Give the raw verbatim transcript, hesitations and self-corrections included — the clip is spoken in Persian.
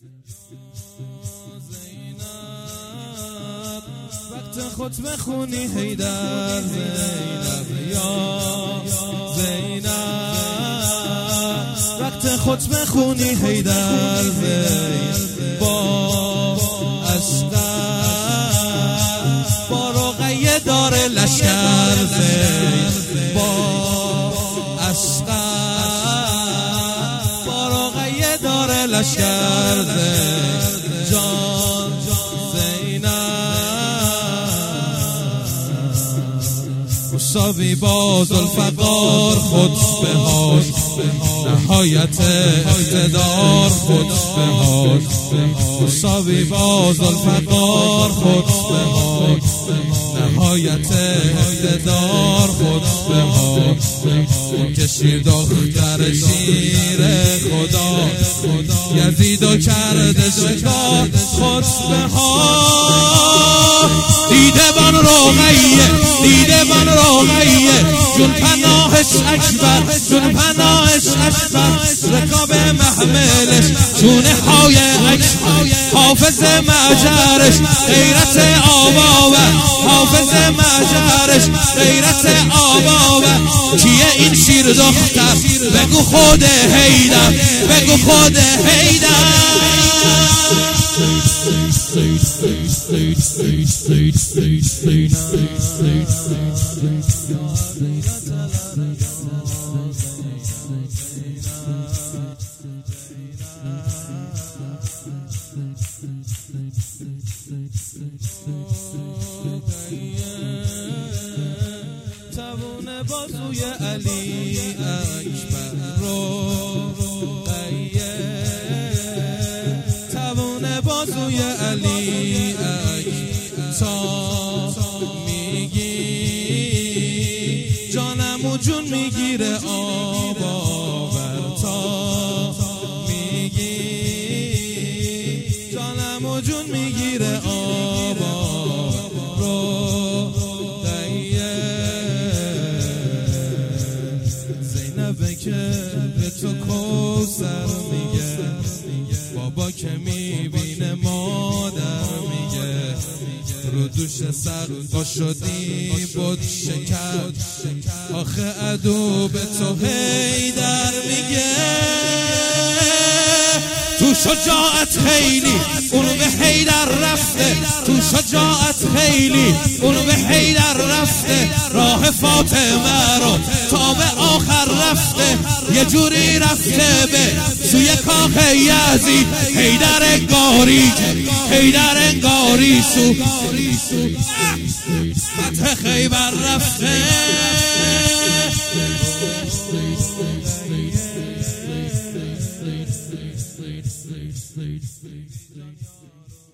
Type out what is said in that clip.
وقت خطبه خونی حیدر زینب یا زینب وقت خطبه خونی حیدر زینب با اصغر با رقیه داره لشکر زینب با اصغر با رقیه داره لشکر زینب جان مساوی با ذوالفقار خطبه هاش نهایت اقتدار خطبه هاش مساوی با ذوالفقار خطبه هاش نهایت اقتدار خطبه هاش کشید دختر شیر خدا یزیدو کرده شکار خطبه هاش دیده بان رقیه دیده بان رقیه جون پناهش اکبر جون پناهش اکبر رکاب محملش چونه های اکبر حافظ مجرش غیرت آباور حافظ مجرش غیرت آباور کیه این شیر دختر بگو خود حیدر بگو خود حیدر تبون بازوی علی اکبر رو تبون بازوی علی اکبر تا میگی جانم و جون میگیره آب آور تا میگی جانم و جون میگیره آب آور رو زینبه که به تو کوثر میگه بابا که میبینه مادر میگه رو دوش سرقا شدی بود شکر آخه عدو به تو حیدر میگه تو شجاعت خیلی اونو به حیدر رفته تو شجاعت خیلی اونو به حیدر رفته راه فاطمه رو تا به آخر رفته یه جوری رفته به سوی کاخ یزید حیدر انگاری حیدر انگاری سو فتح خیبر رفته Sleep, sleep, sleep, sleep, sleep, sleep, sleep.